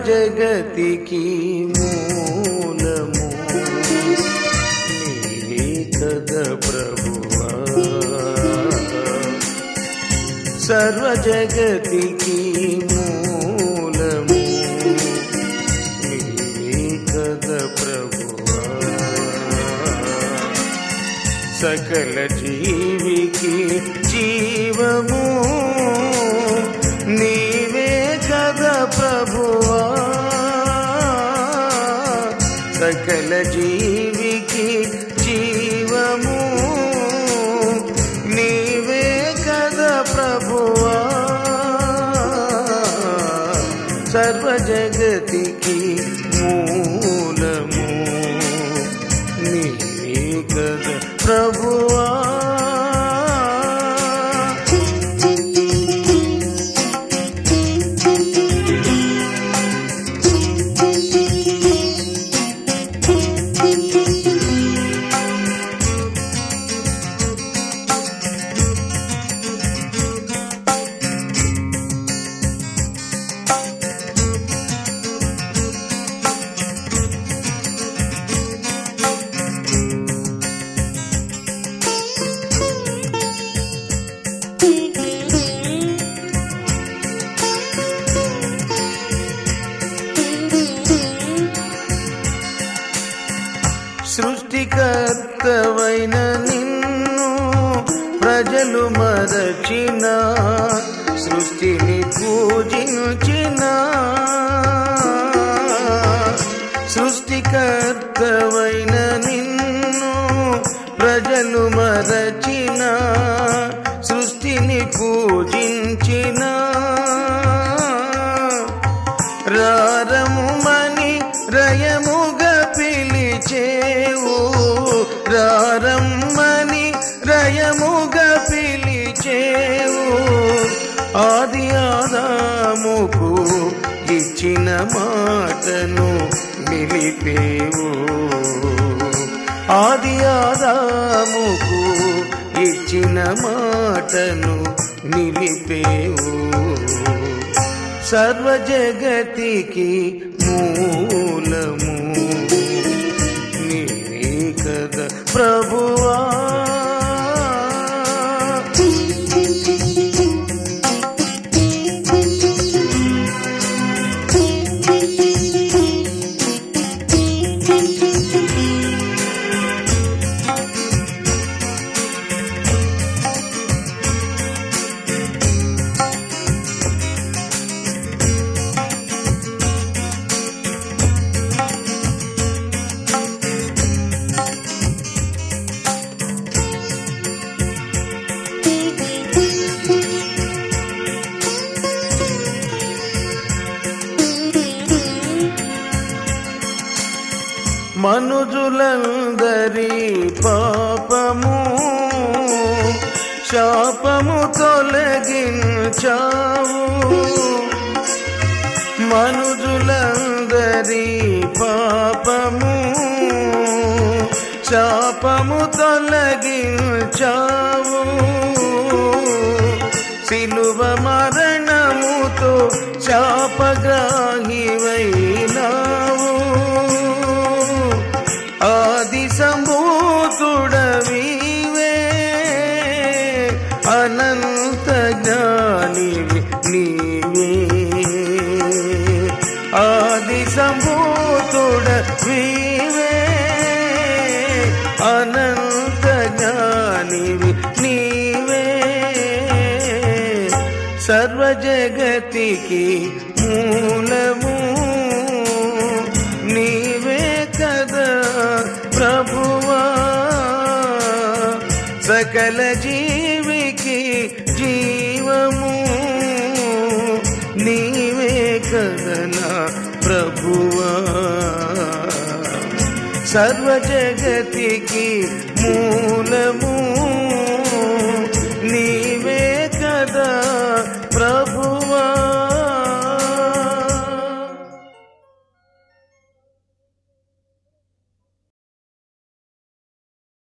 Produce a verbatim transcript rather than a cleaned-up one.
జగతికి మూలము నీవే కదా ప్రభువా సర్వ జగతికి మూలము నీవే కదా ప్రభువా సకల జీవికి జీవము నీవే కదా ప్రభువా సకల జీవికి జీవము నీవే కదా ప్రభువా సర్వ జగతికి మూలము నీవే కదా ప్రభువా సృష్టికర్తవైన నిన్ను ప్రజలు మరచిన సృష్టిని పూజించిన సృష్టికర్తవైన నిన్ను ప్రజలు మరచిన సృష్టిని పూజించిన రారముమని రయముగా పిలిచేవు రారమ్మని రయముగా పిలిచేవు ఆది ఆదాముకు ఇచ్చిన మాటను నిలిపేవు ఆది ఆదాముకు ఇచ్చిన మాటను నిలిపేవు సర్వ జగతికి మూలము నీవే కదా ప్రభువా మనుజులందరి పాపము శాపము తొలగించావు మనుజులందరి పాపము శాపము తొలగించావు సిలువ మరణముతో శాపగ్రాహివైనావు ఆది సంభూతుడవీవే అనంత జ్ఞానివి నీవే ఆది సంభూతుడవీవే అనంత జ్ఞానివి నీవే సర్వ జగతికి మూలము నీవే కదా ప్రభువా సకల జీవికి జీవము నీవే కదా నా ప్రభువా సర్వ జగతికి మూలము నీవే కదా